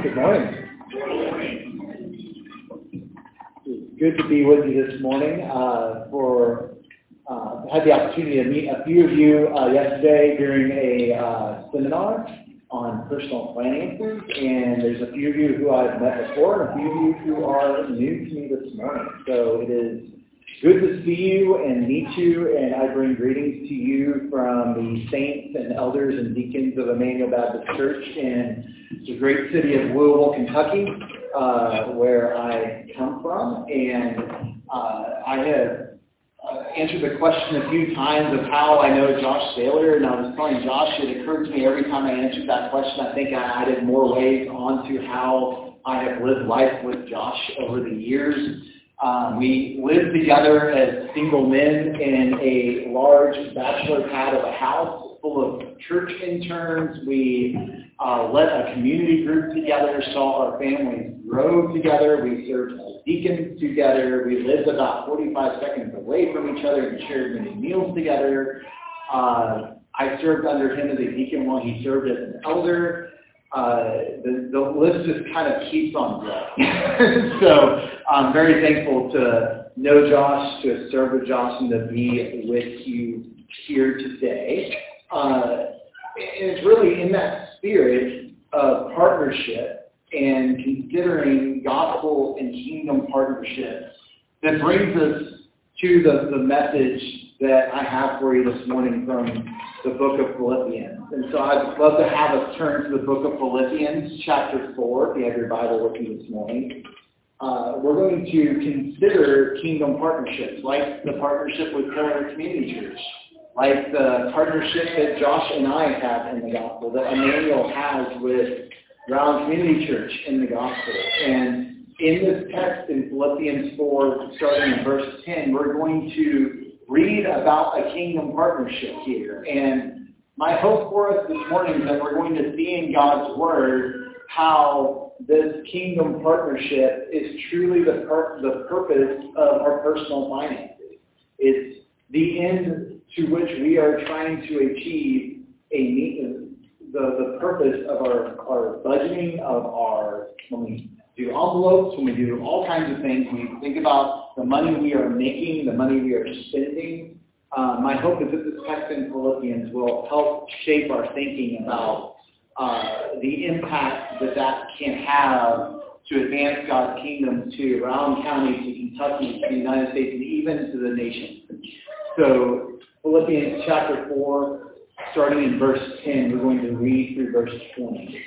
Good morning. It's good to be with you this morning. I had the opportunity to meet a few of you yesterday during a seminar on personal finances, and there's a few of you who I've met before and a few of you who are new to me this morning. So it is good to see you and meet you, and I bring greetings to you from the saints and elders and deacons of Emmanuel Baptist Church in the great city of Louisville, Kentucky, where I come from. And I have answered the question a few times of how I know Josh Saylor, and I was telling Josh, it occurred to me every time I answered that question, I think I added more ways onto how I have lived life with Josh over the years. We lived together as single men in a large bachelor pad of a house full of church interns. We led a community group together, saw our families grow together. We served as deacons together. We lived about 45 seconds away from each other and shared many meals together. I served under him as a deacon while he served as an elder. The list just kind of keeps on growing. So I'm very thankful to know Josh, to have served with Josh, and to be with you here today. And it's really in that spirit of partnership and considering gospel and kingdom partnerships that brings us to the message that I have for you this morning from the book of Philippians. And so I'd love to have us turn to the book of Philippians, chapter 4, if you have your Bible with you this morning. We're going to consider kingdom partnerships, like the partnership with Pillar Community Church, like the partnership that Josh and I have in the gospel, that Emmanuel has with Round Community Church in the gospel. And in this text in Philippians 4, starting in verse 10, we're going to read about a kingdom partnership here. And my hope for us this morning is that we're going to see in God's Word how this kingdom partnership is truly the purpose of our personal finances. It's the end to which we are trying to achieve the purpose of our budgeting, of our, when we do envelopes, when we do all kinds of things, when we think about the money we are making, the money we are spending. My hope is that this text in Philippians will help shape our thinking about the impact that can have to advance God's kingdom to Round County, to Kentucky, to the United States, and even to the nation. So Philippians chapter 4, starting in verse 10, we're going to read through verse 20.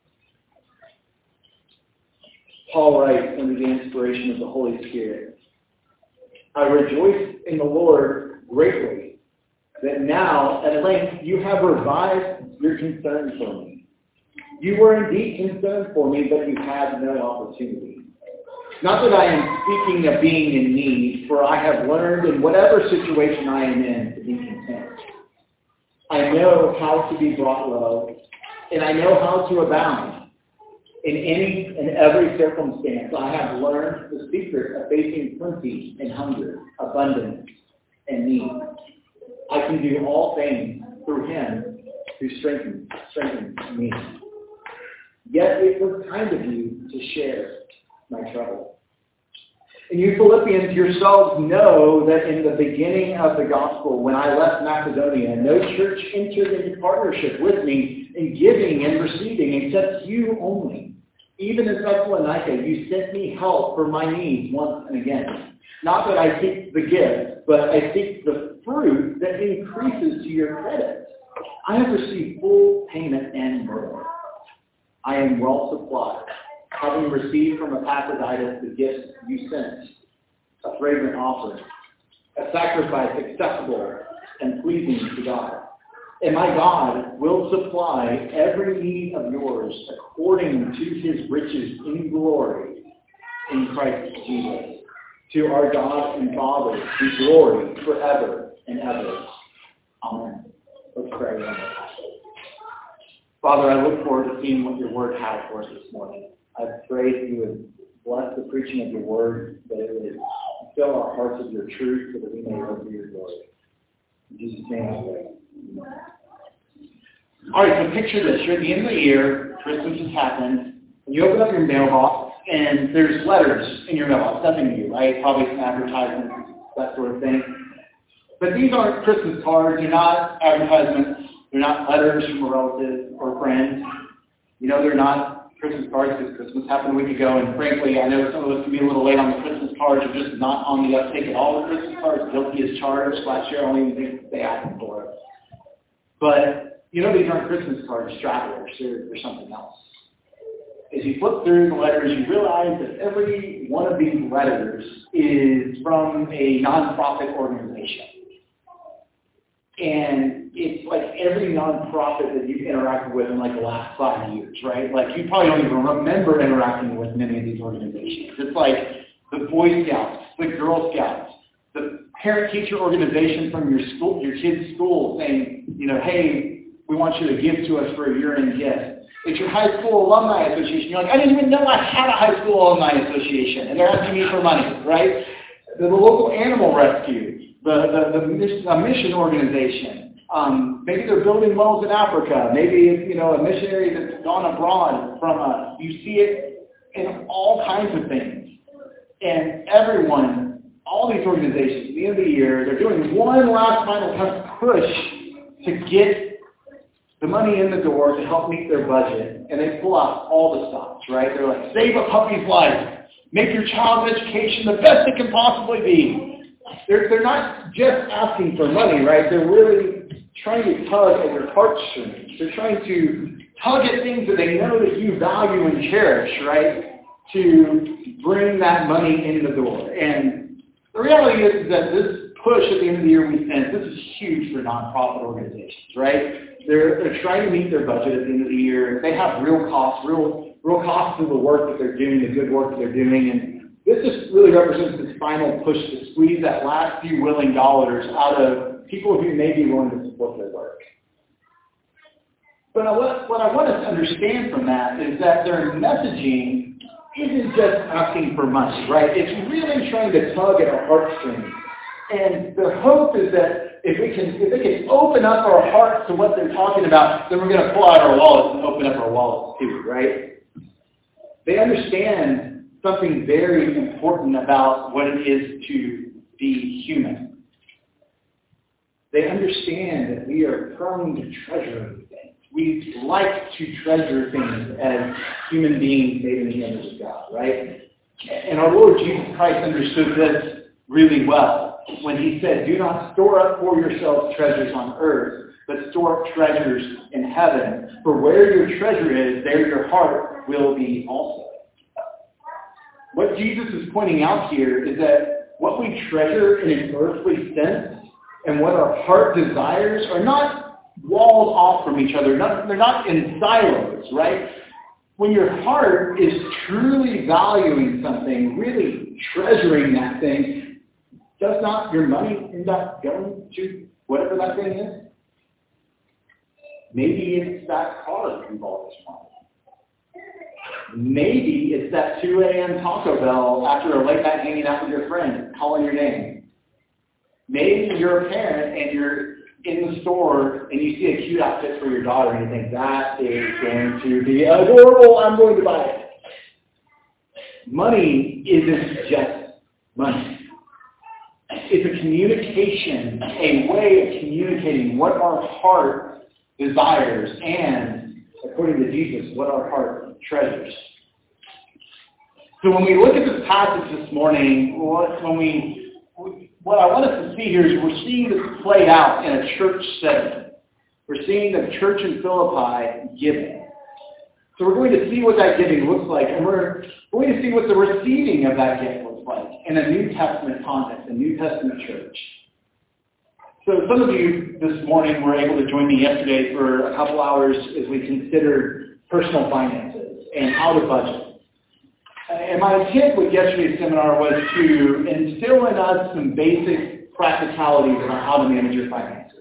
Paul writes under the inspiration of the Holy Spirit, I rejoice in the Lord greatly that now, at length, you have revived your concern for me. You were indeed concerned for me, but you had no opportunity. Not that I am speaking of being in need, for I have learned in whatever situation I am in to be content. I know how to be brought low, and I know how to abound. In any and every circumstance, I have learned the secret of facing plenty and hunger, abundance and need. I can do all things through Him who strengthens me. Yet it was kind of you to share my trouble. And you Philippians yourselves know that in the beginning of the gospel, when I left Macedonia, no church entered into partnership with me in giving and receiving except you only. Even in Thessalonica, you sent me help for my needs once and again. Not that I seek the gift, but I seek the fruit that increases to your credit. I have received full payment and more. I am well supplied, having received from Epaphroditus the gifts you sent, a fragrant offering, a sacrifice acceptable and pleasing to God. And my God will supply every need of yours according to His riches in glory in Christ Jesus. To our God and Father be glory forever and ever. Amen. Let's pray. Father, I look forward to seeing what your word has for us this morning. I pray that you would bless the preaching of your word, that it would fill our hearts with your truth so that we may live for your glory. In Jesus' name I pray. All right, so picture this. You're at the end of the year. Christmas has happened. And you open up your mailbox, and there's letters in your mailbox. Nothing new, right? Probably some advertisements, that sort of thing. But these aren't Christmas cards. They're not advertisements. They're not letters from a relative or friend. They're not Christmas cards because Christmas happened a week ago. And frankly, I know some of us can be a little late on the Christmas cards or just not on the uptake at all with Christmas cards. Guilty as charged. Last year, I don't even think they asked for it. But, these aren't Christmas cards, stragglers. They're something else. As you flip through the letters, you realize that every one of these letters is from a nonprofit organization. And it's like every nonprofit that you've interacted with in like the last 5 years, right? Like you probably don't even remember interacting with many of these organizations. It's like the Boy Scouts, the Girl Scouts, the parent-teacher organization from your school, your kid's school saying, hey, we want you to give to us for a year-end gift. It's your high school alumni association. You're like, I didn't even know I had a high school alumni association, and they're asking me for money, right? The local animal rescue. A mission organization. Maybe they're building wells in Africa. Maybe it's, a missionary that's gone abroad you see it in all kinds of things. And everyone, all these organizations, at the end of the year, they're doing one last final push to get the money in the door to help meet their budget. And they pull out all the stops, right? They're like, save a puppy's life. Make your child's education the best it can possibly be. They're not just asking for money, right? They're really trying to tug at your heartstrings. They're trying to tug at things that they know that you value and cherish, right? To bring that money in the door. And the reality is that this push at the end of the year we sense, this is huge for nonprofit organizations, right? They're trying to meet their budget at the end of the year. They have real costs to the work that they're doing, the good work that they're doing, and this just really represents this final push to squeeze that last few willing dollars out of people who may be willing to support their work. But what I want us to understand from that is that their messaging isn't just asking for money, right? It's really trying to tug at our heartstrings. And their hope is that if they can open up our hearts to what they're talking about, then we're going to pull out our wallets and open up our wallets too, right? They understand something very important about what it is to be human. They understand that we are prone to treasuring things. We like to treasure things as human beings made in the image of God, right? And our Lord Jesus Christ understood this really well when he said, do not store up for yourselves treasures on earth, but store up treasures in heaven. For where your treasure is, there your heart will be also. What Jesus is pointing out here is that what we treasure in an earthly sense and what our heart desires are not walled off from each other. They're not in silos, right? When your heart is truly valuing something, really treasuring that thing, does not your money end up going to whatever that thing is? Maybe it's that car that you bought this morning. Maybe it's that 2 a.m. Taco Bell after a late night hanging out with your friend, calling your name. Maybe you're a parent and you're in the store and you see a cute outfit for your daughter and you think, that is going to be adorable, I'm going to buy it. Money isn't just money. It's a communication, a way of communicating what our heart desires and, according to Jesus, what our heart treasures. So when we look at this passage this morning, what I want us to see here is we're seeing this played out in a church setting. We're seeing the church in Philippi giving. So we're going to see what that giving looks like, and we're going to see what the receiving of that gift looks like in a New Testament context, a New Testament church. So some of you this morning were able to join me yesterday for a couple hours as we considered personal finances and how to budget. And my intent with yesterday's seminar was to instill in us some basic practicalities about how to manage your finances.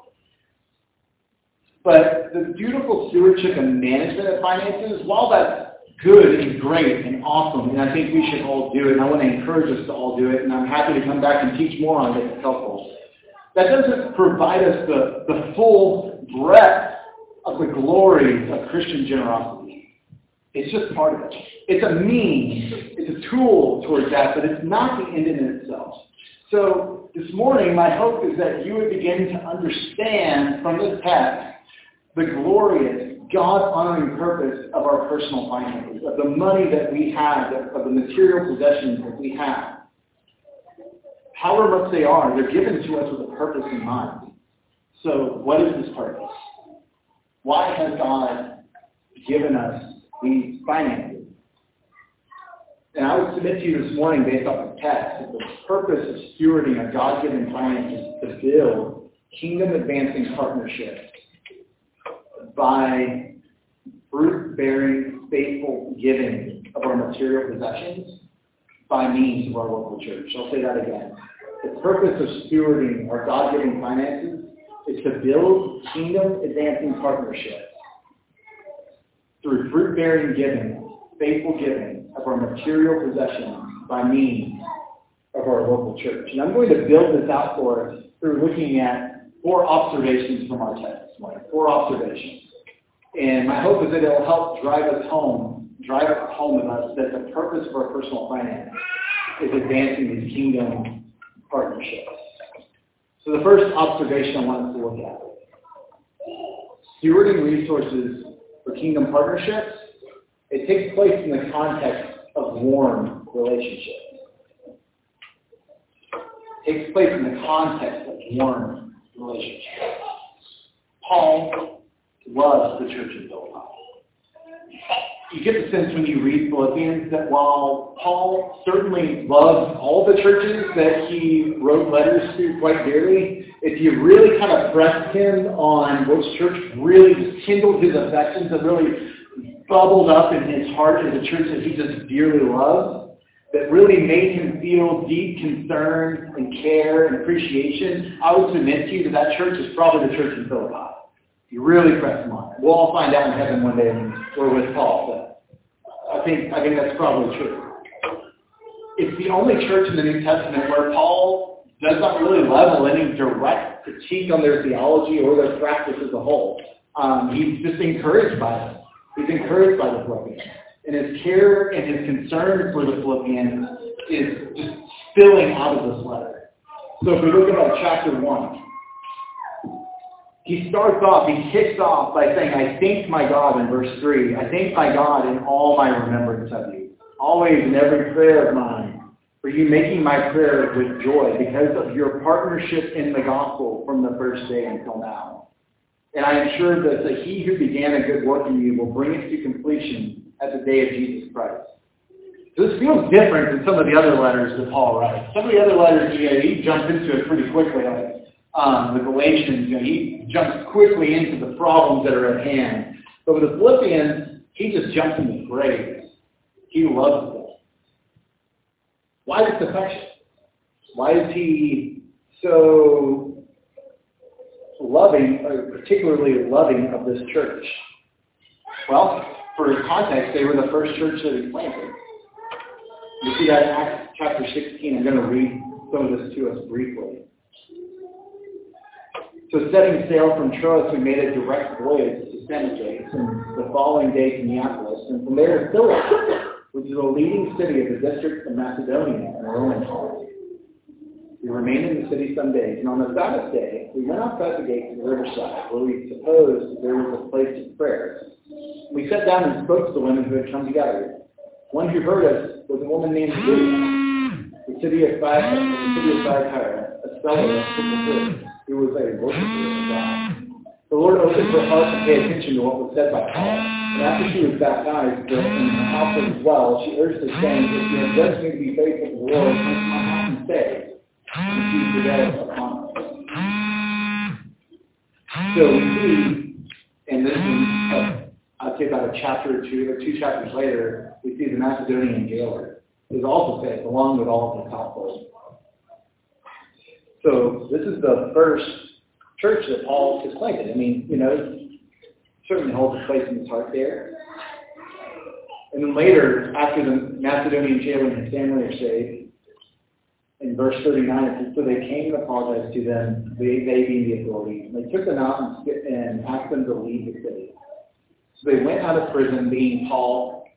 But the beautiful stewardship and management of finances, while that's good and great and awesome, and I think we should all do it, and I want to encourage us to all do it, and I'm happy to come back and teach more on it if it's helpful. That doesn't provide us the full breadth of the glories of Christian generosity. It's just part of it. It's a means, it's a tool towards that, but it's not the end in itself. So this morning, my hope is that you would begin to understand from this text the glorious, God-honoring purpose of our personal finances, of the money that we have, of the material possessions that we have. However much they are, they're given to us with a purpose in mind. So what is this purpose? Why has God given us these finances? And I would submit to you this morning, based off the text, that the purpose of stewarding a God-given finances is to build kingdom-advancing partnerships by fruit-bearing, faithful giving of our material possessions by means of our local church. I'll say that again. The purpose of stewarding our God-given finances is to build kingdom-advancing partnerships through fruit-bearing giving, faithful giving of our material possessions by means of our local church. And I'm going to build this out for us through looking at 4 observations from our text this morning. 4 observations. And my hope is that it will help drive it home with us that the purpose of our personal finance is advancing these kingdom partnerships. So the first observation I want us to look at. Stewarding resources for kingdom partnerships, it takes place in the context of warm relationships. It takes place in the context of warm relationships. Paul loves the church of Philippi. You get the sense when you read Philippians that while Paul certainly loves all the churches that he wrote letters to quite dearly, if you really kind of pressed him on which church really just kindled his affections and really bubbled up in his heart as a church that he just dearly loves, that really made him feel deep concern and care and appreciation, I would submit to you that that church is probably the church in Philippi. You really press him on it. We'll all find out in heaven one day when we're with Paul, but I think that's probably true. It's the only church in the New Testament where Paul does not really level any direct critique on their theology or their practice as a whole. He's just encouraged by them. He's encouraged by the Philippians. And his care and his concern for the Philippians is just spilling out of this letter. So if we look at chapter 1, he kicks off by saying, I thank my God in verse 3. I thank my God in all my remembrance of you, always in every prayer of mine, for you making my prayer with joy because of your partnership in the gospel from the first day until now. And I am sure that he who began a good work in you will bring it to completion at the day of Jesus Christ. This feels different than some of the other letters that Paul writes. Some of the other letters, he jumps into it pretty quickly, like the Galatians, he jumps quickly into the problems that are at hand. But with the Philippians, he just jumps into praise. He loves them. Why this affection? Why is he so loving, or particularly loving of this church? Well, for context, they were the first church that he planted. You see that in Acts chapter 16. I'm going to read some of this to us briefly. So setting sail from Troas, we made a direct voyage to Samothrace, and the following day to Neapolis, and from there to Philippi, which is a leading city of the district of Macedonia and a Roman colony. We remained in the city some days, and on the Sabbath day, we went outside the gate to the riverside, where we supposed there was a place of prayer. We sat down and spoke to the women who had come together. One who heard us was a woman named Lydia, the city of Thyatira, a seller of purple goods, who was a worshiper of God. The Lord opened her heart to pay attention to what was said by Paul. And after she was baptized in the house as well, she urged us, saying, if you have judged me to be faithful to the Lord, come to my house and stay. And she prevailed upon us. So we see, and this is, I'd say about a chapter or two, or 2 chapters later, we see the Macedonian jailer is also saved, along with all of his household. So this is the first church that Paul has planted. I mean, certainly holds a place in his heart there. And then later, after the Macedonian jailer and his family are saved, in verse 39, it says, so they came and apologized to them, they being the authority. And they took them out and asked them to leave the city. So they went out of prison, being Paul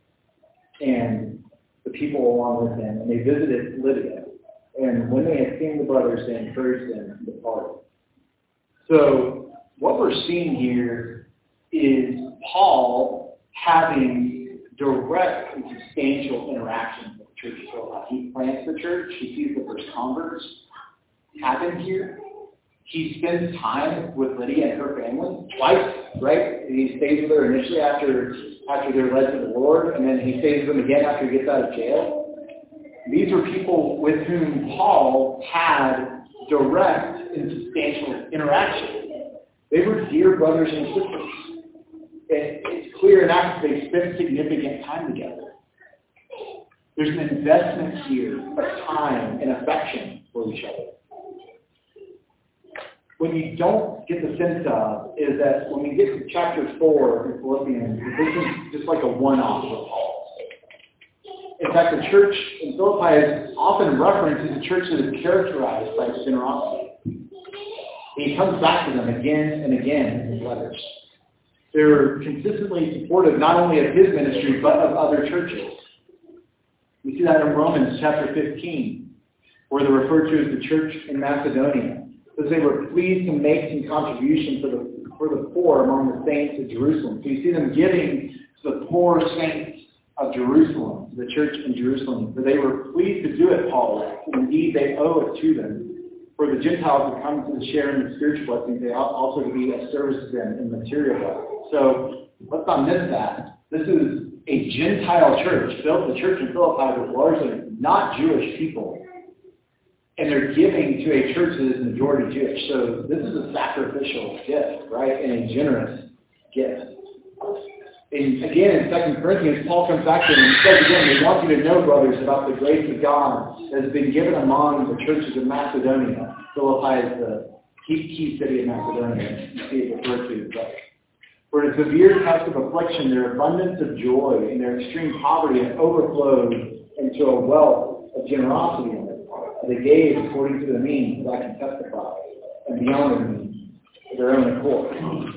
and the people along with him, and they visited Lydia. And when they had seen the brothers, they encouraged them and departed. So what we're seeing here is Paul having direct and substantial interactions with the church of Philippi. He plants the church. He sees the first converts happen here. He spends time with Lydia and her family twice, right? He stays with her initially after they're led to the Lord, and then he stays with them again after he gets out of jail. These are people with whom Paul had direct and substantial interaction. They were dear brothers and sisters. It's clear enough that they spent significant time together. There's an investment here of time and affection for each other. What you don't get the sense of is that when we get to chapter 4 in Philippians, this is just like a one-off for Paul. In fact, the church in Philippi is often referenced as a church that is characterized by generosity. He comes back to them again and again in his letters. They're consistently supportive not only of his ministry, but of other churches. We see that in Romans chapter 15, where they're referred to as the church in Macedonia, because they were pleased to make some contribution for the poor among the saints of Jerusalem. So you see them giving to the poor saints of Jerusalem, the church in Jerusalem. For they were pleased to do it, Paul writes. Indeed, they owe it to them. For the Gentiles have come to share in the spiritual blessings, they ought also to be of service to them in material blessings. So let's not miss that. This is a Gentile church. The church in Philippi was largely not Jewish people. And they're giving to a church that is majority Jewish. So this is a sacrificial gift, right? And a generous gift. And again, in 2 Corinthians, Paul comes back to them and says again, we want you to know, brothers, about the grace of God that has been given among the churches of Macedonia. Philippi is the key city of Macedonia. You see it referred to. For in severe test of affliction, their abundance of joy and their extreme poverty had overflowed into a wealth of generosity on their part. They gave according to the means that I can testify, and beyond their means, of their own accord.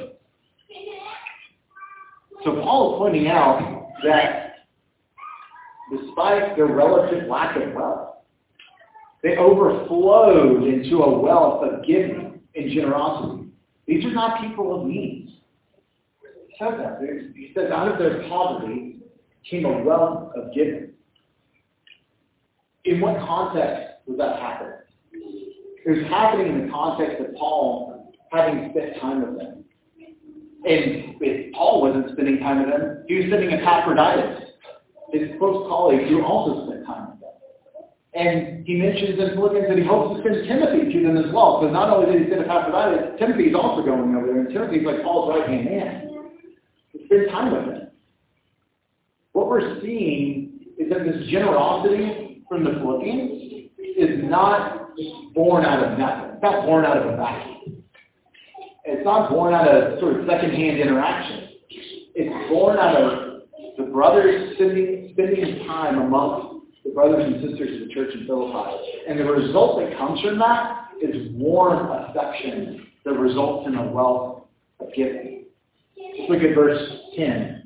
So Paul is pointing out that despite their relative lack of wealth, they overflowed into a wealth of giving and generosity. These are not people of means. He says that. He says out of their poverty came a wealth of giving. In what context was that happening? It was happening in the context of Paul having spent time with them. And if Paul wasn't spending time with them, he was sending Epaphroditus, his close colleague, who also spent time with them. And he mentions in Philippians that he hopes to send Timothy to them as well. So not only did he send Epaphroditus, Timothy is also going over there. And Timothy's like Paul's right-hand man. He spends time with them. What we're seeing is that this generosity from the Philippians is not just born out of nothing. It's not born out of a vacuum. It's not born out of sort of secondhand interaction. It's born out of the brothers spending time amongst the brothers and sisters of the church in Philippi. And the result that comes from that is warm affection that results in a wealth of giving. Let's look at verse 10.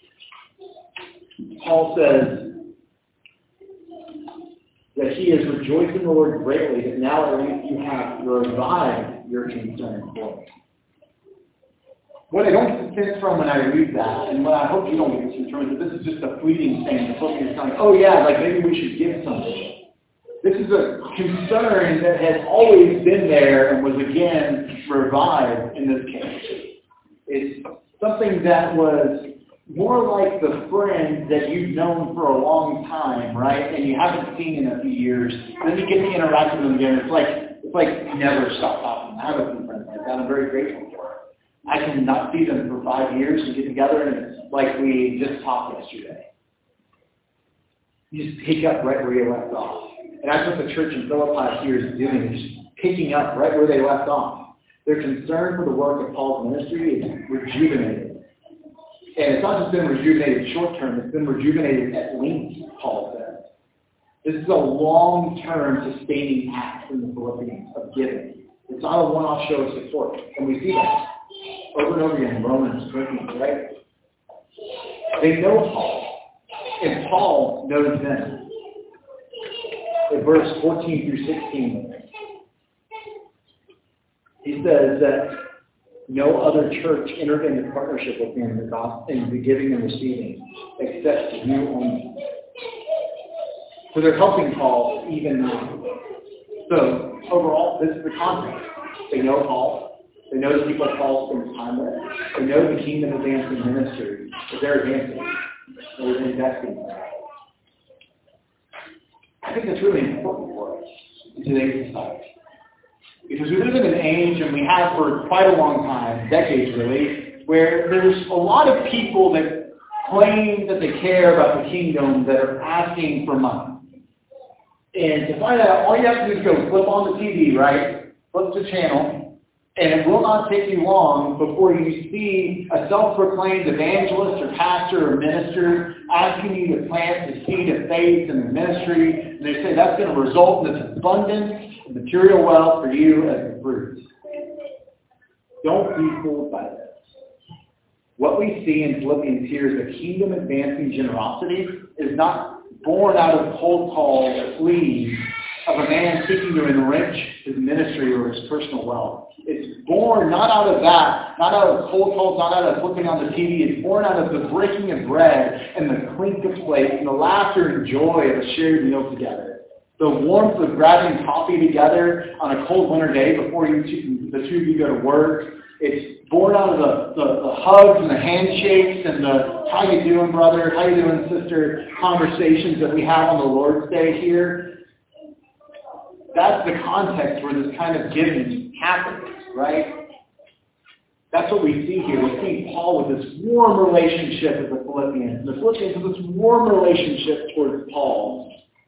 Paul says that he has rejoiced in the Lord greatly that now at least you have revived your concern for me. What I don't get the sense from when I read that, and what I hope you don't get the sense from, is that this is just a fleeting thing. The Philippians kind of, oh yeah, like maybe we should give something. This is a concern that has always been there and was again revived in this case. It's something that was more like the friend that you've known for a long time, right? And you haven't seen in a few years. And then you get to interact with them again. It's like never stop talking. I have a few friends like that. I'm very grateful for it. I can not see them for 5 years and get together, and it's like we just talked yesterday. You just pick up right where you left off. And that's what the church in Philippi here is doing, is just picking up right where they left off. Their concern for the work of Paul's ministry is rejuvenated. And it's not just been rejuvenated short term, it's been rejuvenated at length, Paul says. This is a long-term sustaining act from the Philippians of giving. It's not a one-off show of support. And we see that over and over again in Romans, Corinthians, right? They know Paul. And And Paul knows them. In verse 14 through 16, he says that no other church entered into partnership with him in the giving and receiving, except you only. So they're helping Paul even now. So overall, this is the context. They know Paul. They know the people Paul spends time with. They know the kingdom advancing ministry that they're advancing. They're investing in that. I think that's really important for us in today's society. Because we live in an age, and we have for quite a long time, decades really, where there's a lot of people that claim that they care about the kingdom that are asking for money. And to find out, all you have to do is go flip on the TV, right? Flip the channel, and it will not take you long before you see a self-proclaimed evangelist or pastor or minister asking you to plant the seed of faith in the ministry, and they say that's going to result in this abundance of material wealth for you as the fruit. Don't be fooled by this. What we see in Philippians here is a kingdom-advancing generosity is not born out of cold call or pleas of a man seeking to enrich his ministry or his personal wealth. It's born not out of that, not out of cold calls, not out of flipping on the TV. It's born out of the breaking of bread and the clink of plates and the laughter and joy of a shared meal together. The warmth of grabbing coffee together on a cold winter day before the two of you go to work. It's born out of the hugs and the handshakes and the how you doing, brother, how you doing, sister, conversations that we have on the Lord's Day here. That's the context where this kind of giving happens, right? That's what we see here. We see Paul with this warm relationship with the Philippians. The Philippians have this warm relationship towards Paul.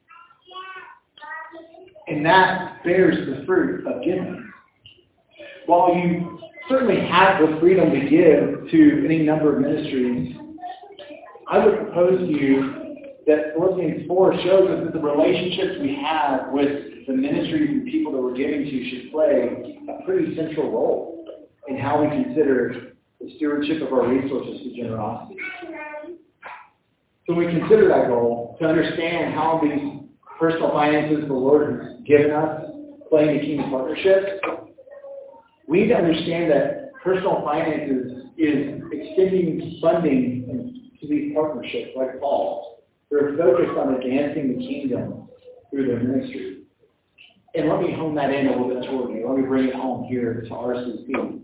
And that bears the fruit of giving. While you certainly have the freedom to give to any number of ministries, I would propose to you that Philippians 4 shows us that the relationships we have with the ministries and people that we're giving to should play a pretty central role in how we consider the stewardship of our resources to generosity. So we consider that goal to understand how these personal finances the Lord has given us play in the kingdom partnership. We need to understand that personal finances is extending funding to these partnerships like Paul. They're focused on advancing the kingdom through their ministry. And let me hone that in a little bit toward you. Let me bring it home here to RCC.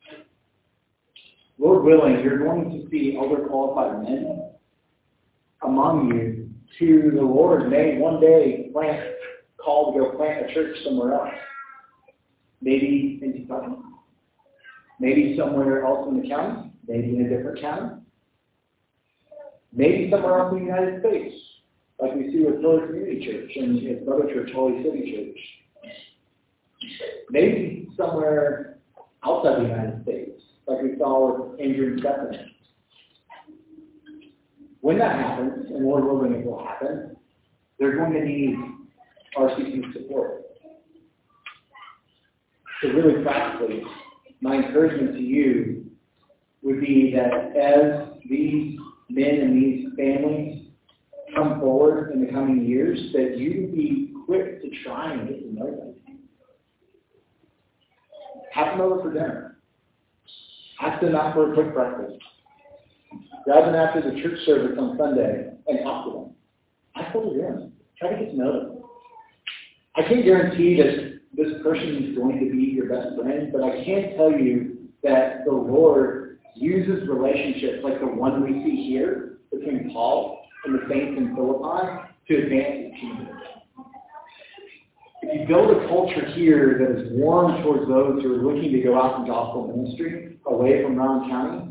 Lord willing, you're going to see overqualified men among you who the Lord may one day call to go plant a church somewhere else. Maybe in Kentucky. Maybe somewhere else in the county. Maybe in a different county. Maybe somewhere else in the United States, like we see with Pillar Community Church and its mother church, Holy City Church. Maybe somewhere outside the United States, like we saw with Andrew and Stephanie. When that happens, and Lord willing it will happen, they're going to need RCC support. So really practically, my encouragement to you would be that as these men and these families come forward in the coming years, that you would be quick to try and get to know them. Have them over for dinner. Ask them out for a quick breakfast. Grab them after the church service on Sunday and talk to them. Ask what they're doing. Try to get to know them. I can't guarantee that this person is going to be your best friend, but I can tell you that the Lord uses relationships like the one we see here between Paul and the saints in Philippi to advance the kingdom. If you build a culture here that is warm towards those who are looking to go out in gospel ministry away from Round County,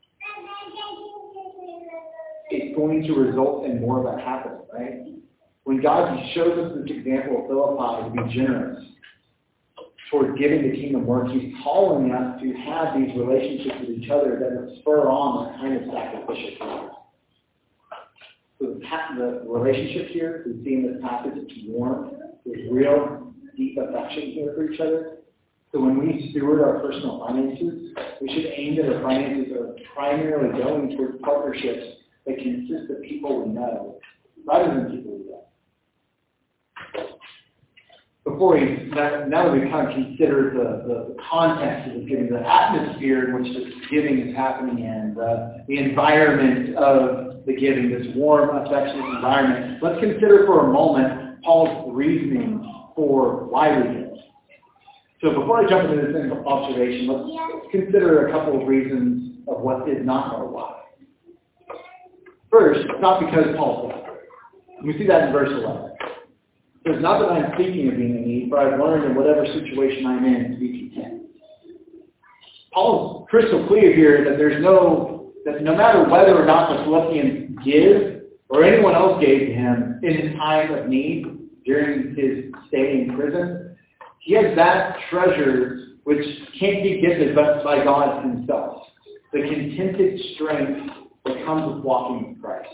it's going to result in more of that happening, right? When God shows us this example of Philippi to be generous toward giving the kingdom work, He's calling us to have these relationships with each other that will spur on that kind of sacrificial care. So the relationship here, we see in this passage, it's warm. There's real deep affection here for each other. So when we steward our personal finances, we should aim that our finances are primarily going towards partnerships that consists of people we know rather than people we don't. Now that we kind of consider the context of the giving, the atmosphere in which this giving is happening in, the environment of the giving, this warm, affectionate environment, let's consider for a moment Paul's reasoning for why we give. So before I jump into this observation, let's consider a couple of reasons of what is not our why. First, it's not because Paul said it. We see that in verse 11. It's not that I'm speaking of being in need, but I've learned in whatever situation I'm in to be content. Paul's crystal clear here that no matter whether or not the Philippians give or anyone else gave to him in his time of need during his stay in prison, he has that treasure which can't be given but by God himself. The contented strength that comes with walking with Christ.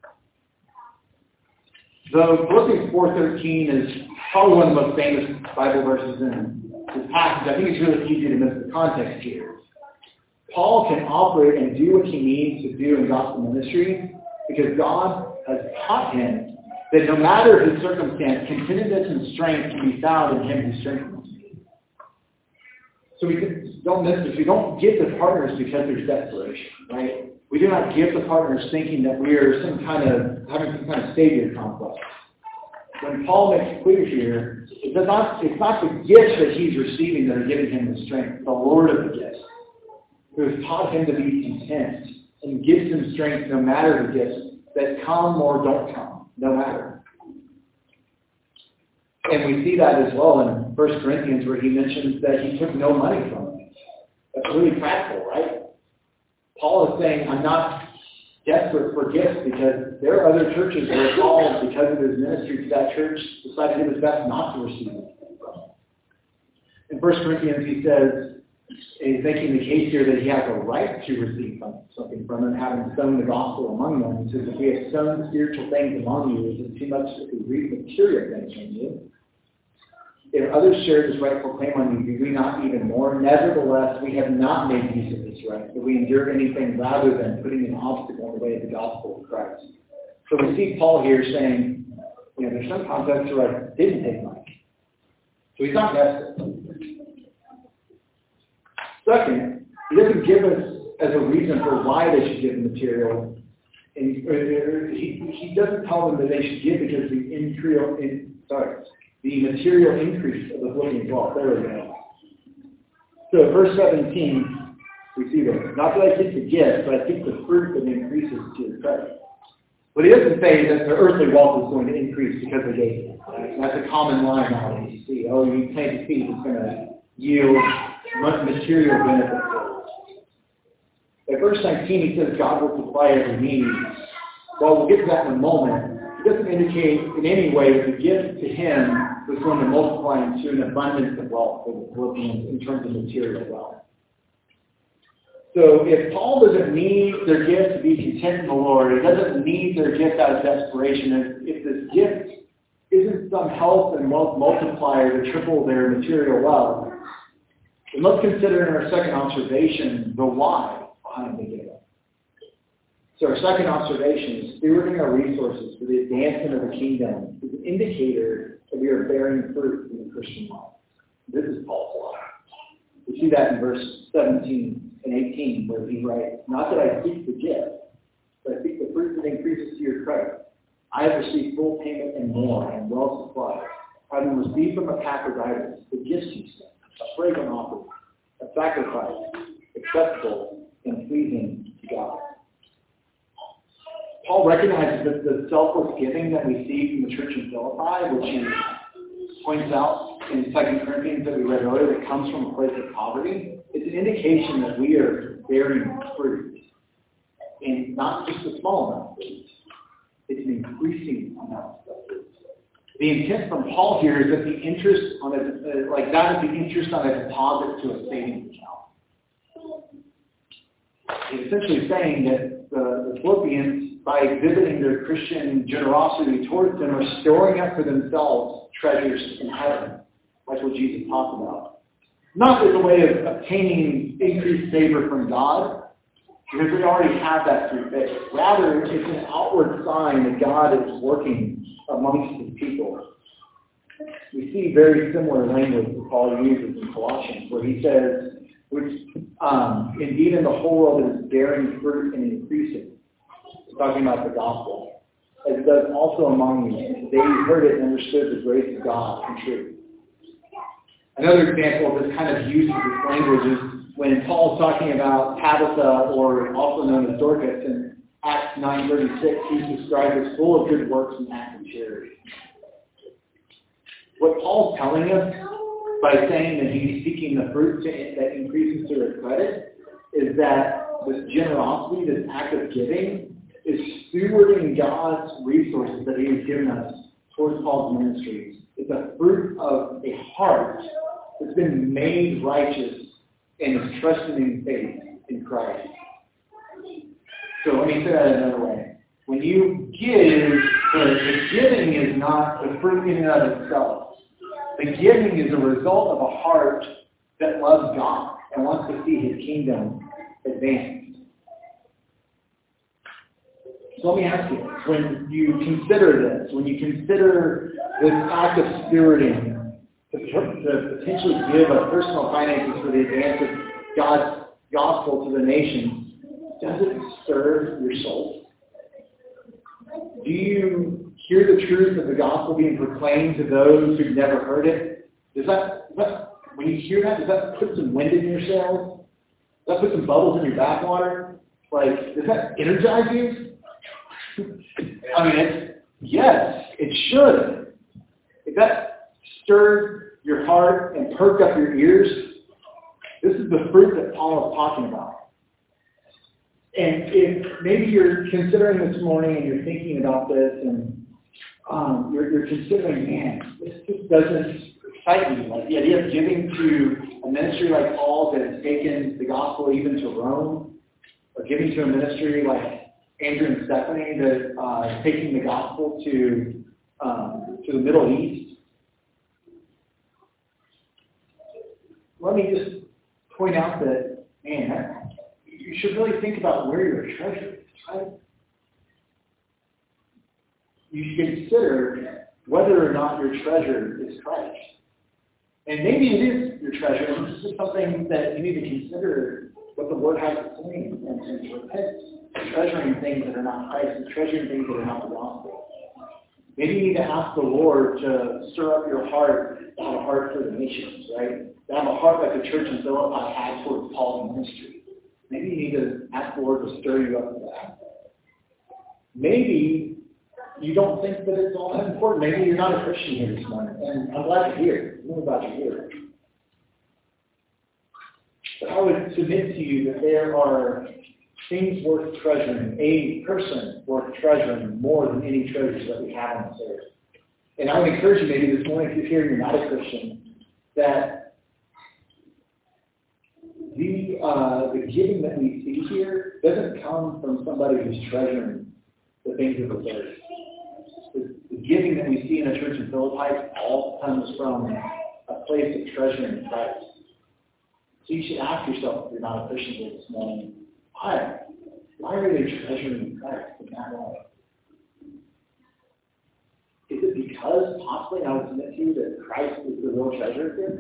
Though Philippians 4:13 is probably one of the most famous Bible verses in this passage, I think it's really easy to miss the context here. Paul can operate and do what he needs to do in gospel ministry because God has taught him that no matter his circumstance, contentedness and strength can be found in him who strengthens me. So don't miss this. We don't give to partners because there's desperation, right? We do not give to partners thinking that we are having some kind of savior complex. When Paul makes it clear here, it's not the gifts that he's receiving that are giving him the strength. The Lord of the gifts, who has taught him to be content and gives him strength no matter the gifts that come or don't come, no matter. And we see that as well in 1 Corinthians where he mentions that he took no money from them. That's really practical, right? Paul is saying, I'm not desperate for gifts because there are other churches where Paul, because of his ministry to that church, decided to do his best not to receive it. In 1 Corinthians, he says, he's making the case here that he has a right to receive something from them, having sown the gospel among them. He says, if we have sown spiritual things among you, is it too much if we reap material things from you? If others share this rightful claim on you, do we not even more? Nevertheless, we have not made use of this right, that we endure anything rather than putting an obstacle in the way of the gospel of Christ. So we see Paul here saying, there's some context where I didn't take money. So he's not desperate. Second, he doesn't give us as a reason for why they should give the material. And he doesn't tell them that they should give because the material increase of the Philippians wealth. There we go. So verse 17, we see this. Not that I seek the gift, but I seek the fruit that increases to your credit. But he doesn't say that the earthly wealth is going to increase because they gave it. Right? That's a common line nowadays. You see, you plant a seed, it's going to yield much material benefit for us. At verse 19, he says God will supply every need. Well, we'll get to that in a moment. It doesn't indicate in any way that the gift to him was going to multiply into an abundance of wealth for the Philippians in terms of material wealth. So if Paul doesn't need their gift to be content in the Lord, he doesn't need their gift out of desperation, if this gift isn't some health and wealth multiplier to triple their material wealth, then let's consider in our second observation the why behind the gift. So our second observation is stewarding our resources for the advancement of the kingdom is an indicator that we are bearing fruit in the Christian life. This is Paul's life. We see that in verse 17 and 18 where he writes, not that I seek the gift, but I seek the fruit that increases to your credit. I have received full payment and more and well supplied, having received from Epaphroditus the gifts you sent, a fragrant offering, a sacrifice, acceptable and pleasing to God. Paul recognizes that the selfless giving that we see from the church in Philippi, which he points out in 2 Corinthians that we read earlier, that comes from a place of poverty, it's an indication that we are bearing fruit. And not just a small amount of fruit. It's an increasing amount of fruit. The intent from Paul here is that the interest on the interest on a deposit to a savings account. It's essentially saying that the Philippians, by exhibiting their Christian generosity towards them, are storing up for themselves treasures in heaven. That's what Jesus talked about. Not as a way of obtaining increased favor from God, because we already have that through faith. Rather, it's an outward sign that God is working amongst his people. We see very similar language that Paul uses in Colossians, where he says, which indeed in the whole world is bearing fruit and increasing. He's talking about the gospel. As it does also among you. They heard it and understood the grace of God and truth. Another example of this kind of use of this language is when Paul's talking about Tabitha, or also known as Dorcas, in Acts 9:36, he's described as full of good works and acts of charity. What Paul's telling us by saying that he's seeking the fruit that increases to his credit is that this generosity, this act of giving, is stewarding God's resources that he has given us towards Paul's ministries. It's a fruit of a heart that's been made righteous and is trusting in faith in Christ. So let me say that another way. When you give, the giving is not the fruit in and of itself. The giving is a result of a heart that loves God and wants to see his kingdom advanced. So let me ask you, when you consider this, when you consider this act of stewarding, to potentially give a personal finances for the advance of God's gospel to the nations, does it stir your soul? Do you hear the truth of the gospel being proclaimed to those who've never heard it? When you hear that, does that put some wind in your sails? Does that put some bubbles in your backwater? Does that energize you? I mean, yes, it should. If that stirred your heart and perked up your ears, this is the fruit that Paul is talking about. And if maybe you're considering this morning and you're thinking about this and you're considering, man, this just doesn't excite me. Like the idea of giving to a ministry like Paul that has taken the gospel even to Rome, or giving to a ministry like Andrew and Stephanie that is taking the gospel to the Middle East. Let me just point out that, man, you should really think about where your treasure is, right? You should consider whether or not your treasure is Christ. And maybe it is your treasure, and this is something that you need to consider what the Word has to say and repent treasuring things that are not Christ and treasuring things that are not the gospel. Maybe you need to ask the Lord to stir up your heart to have a heart for the nations, right? To have a heart like the church in Philippi had towards Paul's ministry. Maybe you need to ask the Lord to stir you up for that. Maybe you don't think that it's all that important. Maybe you're not a Christian here this morning, and I'm glad to hear. I'm glad to hear. But I would submit to you that there are things worth treasuring, a person worth treasuring more than any treasures that we have on this earth. And I would encourage you maybe this morning, if you're here and you're not a Christian, that the giving that we see here doesn't come from somebody who's treasuring the things of the earth. The giving that we see in the church in Philippi all comes from a place of treasuring Christ. So you should ask yourself, if you're not a Christian here this morning, why are they treasuring Christ in that way? Is it because possibly I would submit to you that Christ is the real treasure here?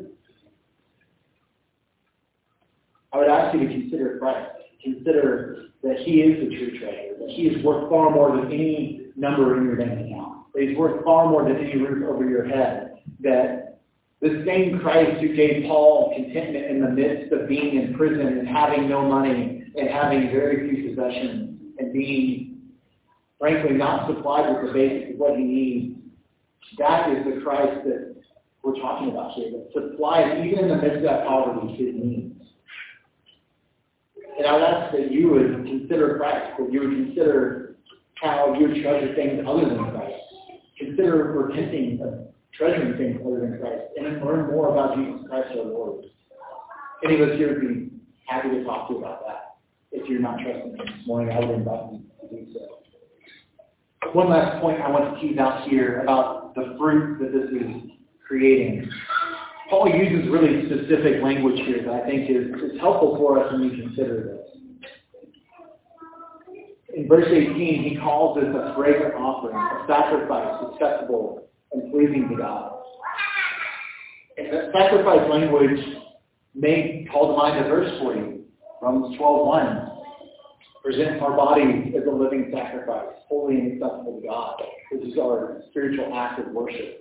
I would ask you to consider Christ. Consider that he is the true treasure, that he is worth far more than any number in your bank account, that he's worth far more than any roof over your head, that the same Christ who gave Paul contentment in the midst of being in prison and having no money and having very few possessions and being, frankly, not supplied with the basics of what he needs, that is the Christ that we're talking about here, that supplies, even in the midst of that poverty, his needs. And I would ask that you would consider Christ, that you would consider how you would treasure things other than Christ. Consider repenting of treasuring things other than Christ, and then learn more about Jesus Christ our Lord. Any of us here would be happy to talk to you about that. If you're not trusting him this morning, I would invite you to do so. One last point I want to tease out here about the fruit that this is creating. Paul uses really specific language here that I think is helpful for us when we consider this. in verse 18, he calls this a fragrant offering, a sacrifice acceptable and pleasing to God. And that sacrifice language may call to mind a verse for you, Romans 12:1. Present our bodies as a living sacrifice, holy and acceptable to God. This is our spiritual act of worship.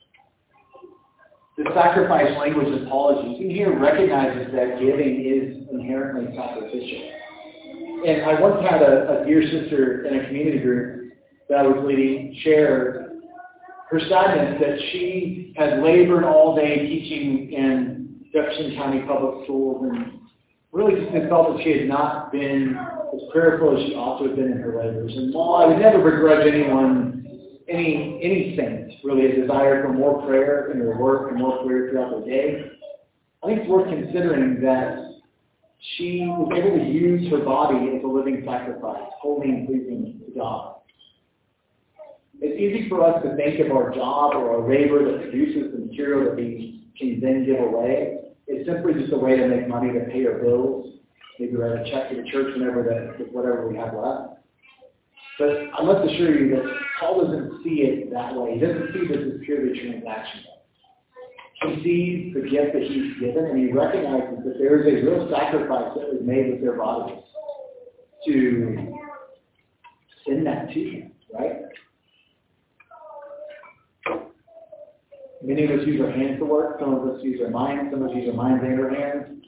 The sacrifice language that Paul is using here recognizes that giving is inherently sacrificial. And I once had a dear sister in a community group that I was leading share her sadness that she had labored all day teaching in Jefferson County Public Schools and really just felt that she had not been as prayerful as she ought to have been in her labors. And while I would never begrudge anyone, any saint, really, a desire for more prayer in their work and more prayer throughout the day, I think it's worth considering that she was able to use her body as a living sacrifice, holy and pleasing to God. It's easy for us to think of our job or our labor that produces the material that we can then give away. It's simply just a way to make money to pay our bills, maybe write a check to the church whatever we have left. But I must assure you that Paul doesn't see it that way. He doesn't see this as purely transactional. He sees the gift that he's given, and he recognizes that there is a real sacrifice that was made with their bodies to send that to you, right? Many of us use our hands to work. Some of us use our minds. Some of us use our minds and our hands.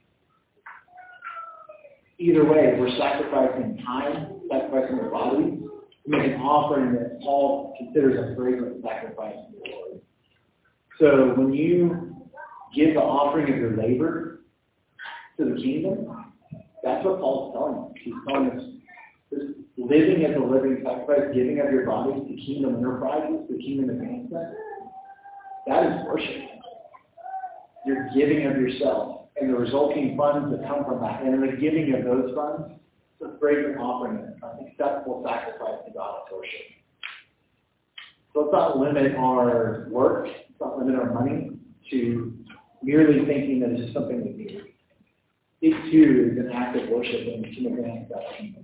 Either way, we're sacrificing time, sacrificing our bodies to make an offering that Paul considers a fragrant sacrifice to the Lord. So when you give the offering of your labor to the kingdom, that's what Paul's telling us. He's telling us this living as a living sacrifice, giving of your bodies to kingdom enterprises, to kingdom advancement. That is worship. You're giving of yourself and the resulting funds that come from that. And in the giving of those funds, it's a fragrant offering, an acceptable sacrifice to God of worship. So let's not limit our work, let's not limit our money to merely thinking that it's just something we do. It too is an act of worship and can advance that kingdom.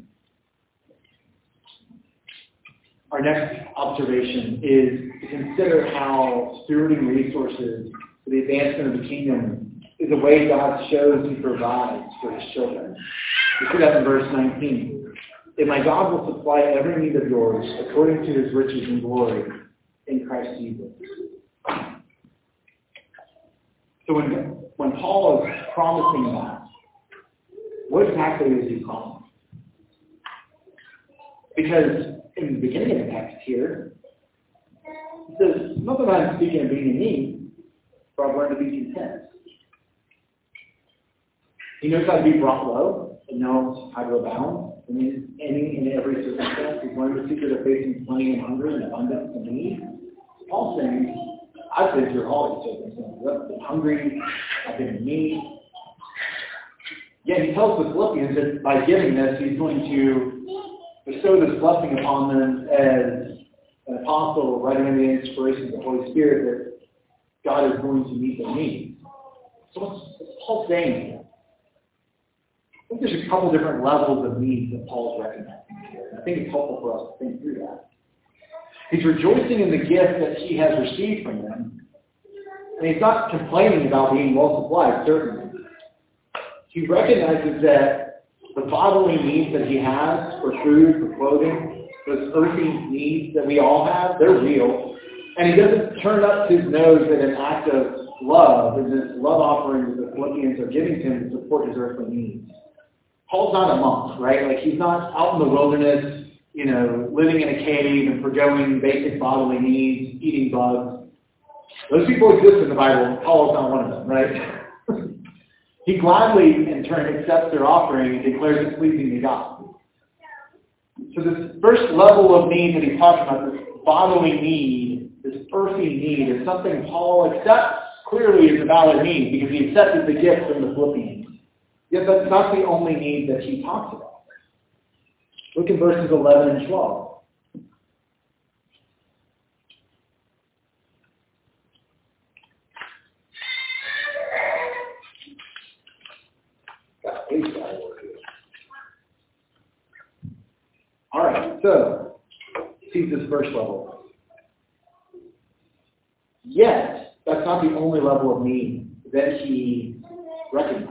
Our next observation is to consider how stewarding resources for the advancement of the kingdom is a way God shows He provides for His children. We see that in verse 19. And my God will supply every need of yours according to His riches and glory in Christ Jesus. So when Paul is promising that, what exactly is he promising? Because in the beginning of the text here, it says, not that I'm speaking of being in need, but I've learned to be content. He knows how to be brought low and knows how to abound in any and every circumstance. He's learned the secret of facing plenty and hunger and abundance and need. Paul's saying, I've been through all these circumstances. I've been hungry, I've been in need. Yet he tells the Philippians that by giving this, he's going to bestow this blessing upon them as an apostle, writing under the inspiration of the Holy Spirit, that God is going to meet their needs. So what's Paul saying here? I think there's a couple different levels of needs that Paul's recognizing here. And I think it's helpful for us to think through that. He's rejoicing in the gift that he has received from them. And he's not complaining about being well supplied, certainly. He recognizes that the bodily needs that he has for food, for clothing, those earthly needs that we all have, they're real. And he doesn't turn up his nose at an act of love, and this love offering that the Philippians are giving to him to support his earthly needs. Paul's not a monk, right? Like, he's not out in the wilderness, living in a cave and forgoing basic bodily needs, eating bugs. Those people exist in the Bible. Paul is not one of them, right? He gladly, in turn, accepts their offering and declares it pleasing to God. So this first level of need that he's talking about, this bodily need, this earthly need, is something Paul accepts clearly as a valid need because he accepted the gift from the Philippians. Yet that's not the only need that he talks about. Look at verses 11 and 12. So, see this first level. Yet, that's not the only level of need that he recognizes.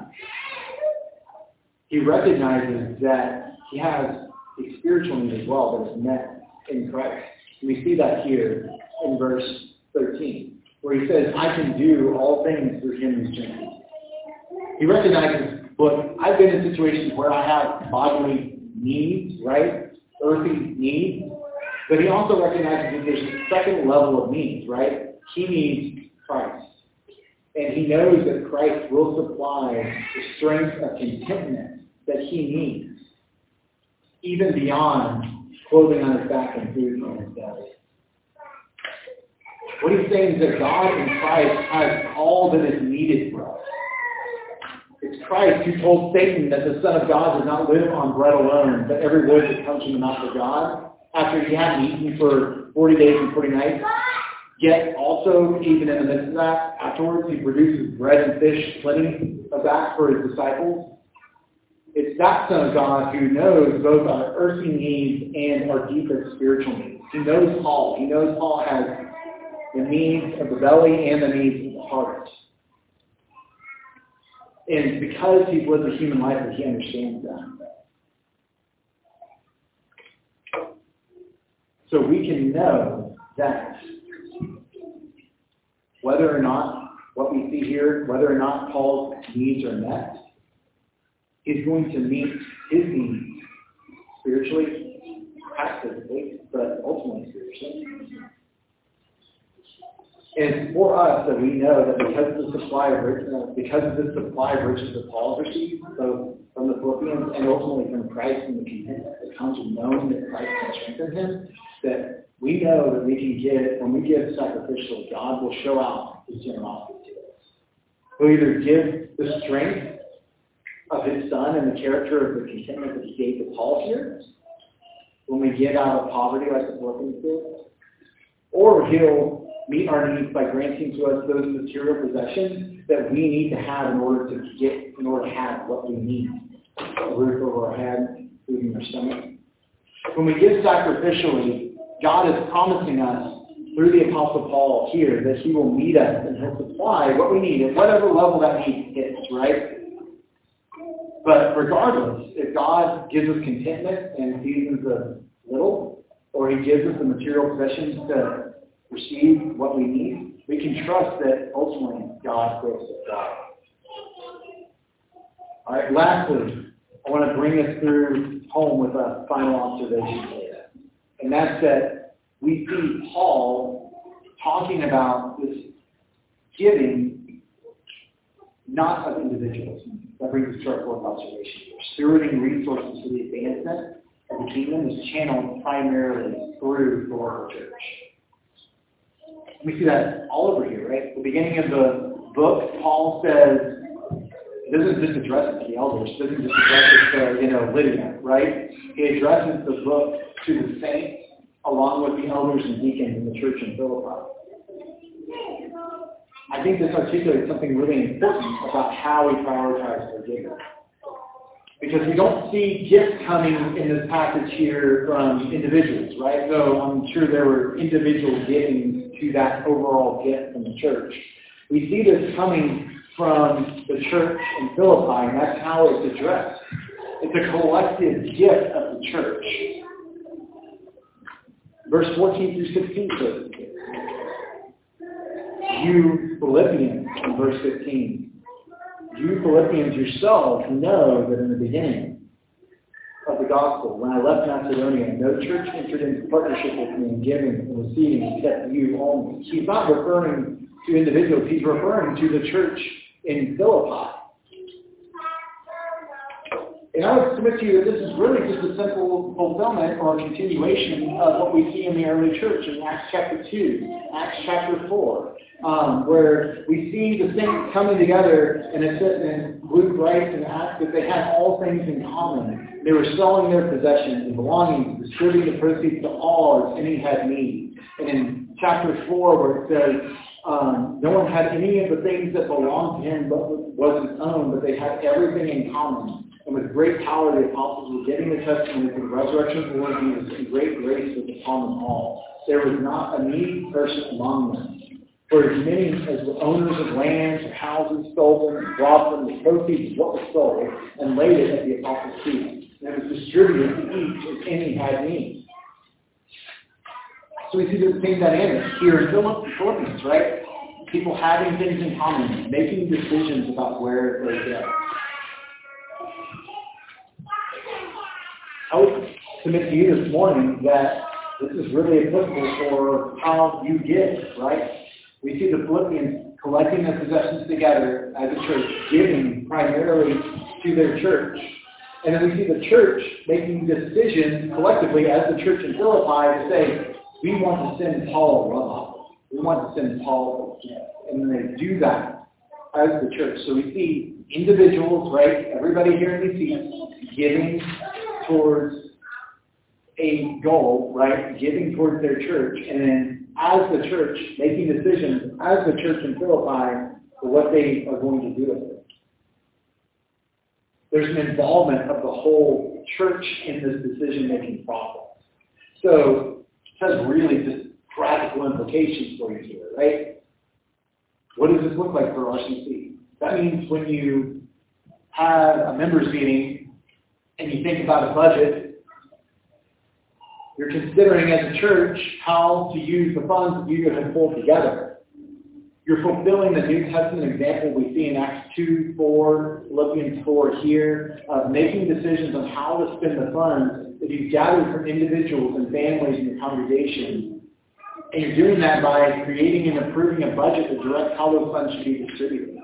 He recognizes that he has a spiritual need as well that is met in Christ. We see that here in verse 13, where he says, I can do all things through him who strengthens me. He recognizes, look, I've been in situations where I have bodily needs, right? Earthly needs. But he also recognizes that there's a second level of needs, right? He needs Christ. And he knows that Christ will supply the strength of contentment that he needs, even beyond clothing on his back and food on his belly. What he's saying is that God in Christ has all that is needed for us. It's Christ who told Satan that the Son of God does not live on bread alone, but every word that comes from the mouth of God, after he hadn't eaten for 40 days and 40 nights. Yet also, even in the midst of that, afterwards, he produces bread and fish, plenty of that for his disciples. It's that Son of God who knows both our earthly needs and our deepest spiritual needs. He knows Paul. He knows Paul has the needs of the belly and the needs of the heart. And because he's lived a human life, he understands that. So we can know that whether or not what we see here, whether or not Paul's needs are met, is going to meet his needs spiritually, perhaps physically, but ultimately spiritually. And it's for us that we know that because of the supply of riches that Paul received, both from the Philippians and ultimately from Christ and the contentment that comes from knowing that Christ can strengthen him, that we know that we can give, when we give sacrificially, God will show out his generosity to us. He'll either give the strength of his Son and the character of the contentment that he gave to Paul here, when we give out of poverty like the Philippians did, or he'll meet our needs by granting to us those material possessions that we need to have in order to have what we need. A roof over our head, food in our stomach. When we give sacrificially, God is promising us through the Apostle Paul here that he will meet us and he'll supply what we need at whatever level that need hits, right? But regardless, if God gives us contentment in seasons of little, or he gives us the material possessions to receive what we need, we can trust that ultimately God will supply. All right, lastly, I want to bring us through home with a final observation here. And that's that we see Paul talking about this giving, not of individuals. That brings us to our fourth observation here. Stewarding resources for the advancement of the kingdom is channeled primarily through the local church. We see that all over here, right? At the beginning of the book, Paul says, he doesn't just address it to the elders, he doesn't just address it to, Lydia, right? He addresses the book to the saints, along with the elders and deacons in the church in Philippi. I think this articulates something really important about how we prioritize our giving. Because we don't see gifts coming in this passage here from individuals, right? So I'm sure there were individual givings to that overall gift from the church. We see this coming from the church in Philippi, and that's how it's addressed. It's a collective gift of the church. Verse 14 through 16 says, you Philippians, in verse 15, you Philippians yourselves know that in the beginning of the gospel, when I left Macedonia, no church entered into partnership with me in giving and receiving except you only. He's not referring to individuals, he's referring to the church in Philippi. And I would submit to you that this is really just a simple fulfillment or a continuation of what we see in the early church in Acts chapter 2, Acts chapter 4, where we see the saints coming together, and it says in Luke writes in Acts that they had all things in common. They were selling their possessions and belongings, distributing the proceeds to all as any had need. And in chapter 4, where it says, no one had any of the things that belonged to him but was his own, but they had everything in common. And with great power, the apostles were giving the testimony to the resurrection of the Lord Jesus, and great grace was upon them all. There was not a needy person among them. For as many as were owners of lands or houses stole them and brought them the proceeds of what was stolen and laid it at the apostles' feet. And it was distributed to each as any had need. So we see the same dynamic here in Philippians, right? People having things in common, making decisions about where they go. I would submit to you this morning that this is really applicable for how you give, right? We see the Philippians collecting their possessions together as a church, giving primarily to their church. And then we see the church making decisions collectively as the church in Philippi to say, we want to send Paul a love offering. We want to send Paul a gift. And then they do that as the church. So we see individuals, right, everybody here in these seats, giving towards a goal, right, giving towards their church, and then as the church, making decisions as the church in Philippi for what they are going to do with it. There's an involvement of the whole church in this decision-making process. So it has really just practical implications for you here, right? What does this look like for RCC? That means when you have a members meeting and you think about a budget, you're considering as a church how to use the funds that you have pulled together. You're fulfilling the New Testament example we see in Acts 2, 4, Philippians 4 here, of making decisions on how to spend the funds that you've gathered from individuals and families in your congregation. And you're doing that by creating and approving a budget that directs how those funds should be distributed.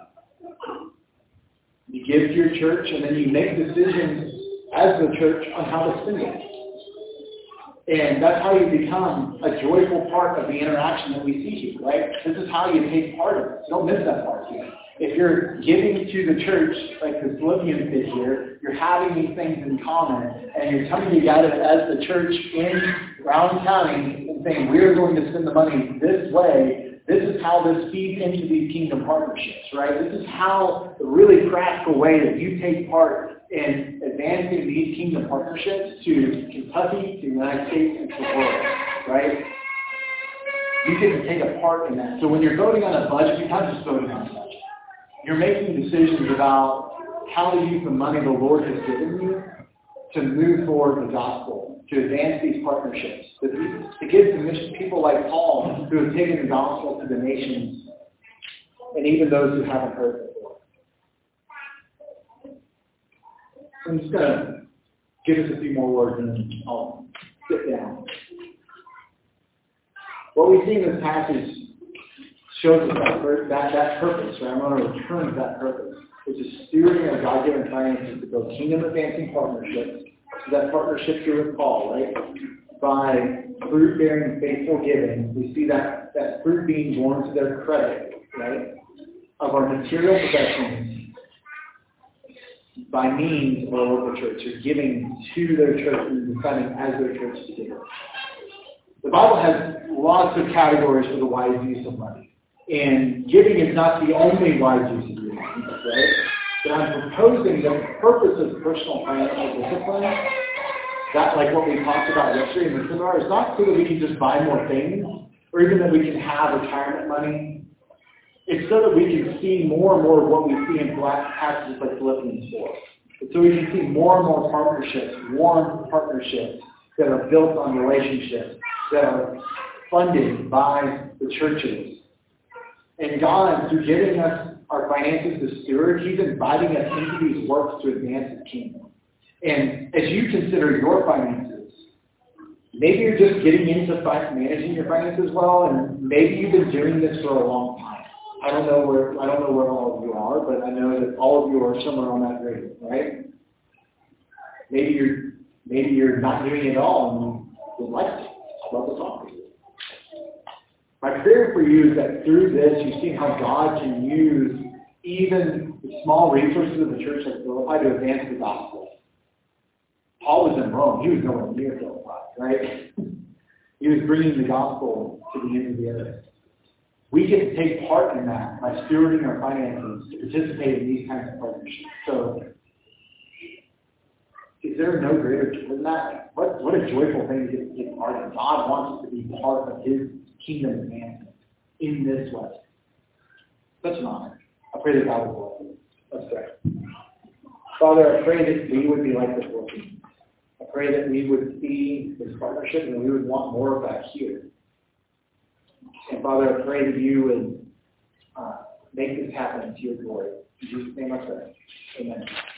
You give to your church, and then you make decisions as the church on how to spend it. And that's how you become a joyful part of the interaction that we see here, right? This is how you take part of it. Don't miss that part here. If you're giving to the church, like the Philippians did here, you're having these things in common, and you're coming together as the church in Brown County and saying, we're going to spend the money this way. This is how this feeds into these kingdom partnerships, right? This is how the really practical way that you take part in advancing these kingdom partnerships to Kentucky, to the United States, and to the world, right? You get to take a part in that. So when you're voting on a budget, you're not just voting on a budget. You're making decisions about how to use the money the Lord has given you to move forward the gospel, to advance these partnerships, to give to mission people like Paul who have taken the gospel to the nations, and even those who haven't heard it before. I'm just going to give us a few more words and then I'll sit down. What we see in this passage shows us that purpose, right? I'm going to return to that purpose, which is stewarding our God-given finances to build kingdom-advancing partnerships. So that partnership here with Paul, right? By fruit-bearing and faithful giving, we see that fruit being born to their credit, right? Of our material possessions by means of our local church, or giving to their church and deciding as their church to give. The Bible has lots of categories for the wise use of money. And giving is not the only wise use of your money, right? But I'm proposing that the purpose of personal financial discipline, that like what we talked about yesterday in the seminar, is not so that we can just buy more things, or even that we can have retirement money. It's so that we can see more and more of what we see in passages like Philippians 4. It's so we can see more and more partnerships, warm partnerships that are built on relationships, that are funded by the churches. And God, through giving us our finances to steward, He's inviting us into these works to advance His kingdom. And as you consider your finances, maybe you're just getting into managing your finances well, and maybe you've been doing this for a long time. I don't know where all of you are, but I know that all of you are somewhere on that grade, right? Maybe you're not doing it all and you would like to. I'd love to talk to you. My prayer for you is that through this, you see how God can use even the small resources of the church like Philippi to advance the gospel. Paul was in Rome. He was nowhere near Philippi, right? He was bringing the gospel to the end of the earth. We get to take part in that by stewarding our finances to participate in these kinds of partnerships. So there no greater joy than that? What a joyful thing to get to take part in. God wants us to be part of his kingdom advancement in this way. Such an honor. I pray that God will bless you. Let's pray. Father, I pray that we would be like the 14. I pray that we would see this partnership and we would want more of that here. And Father, I pray that you would make this happen to your glory. In Jesus' name I pray. Amen.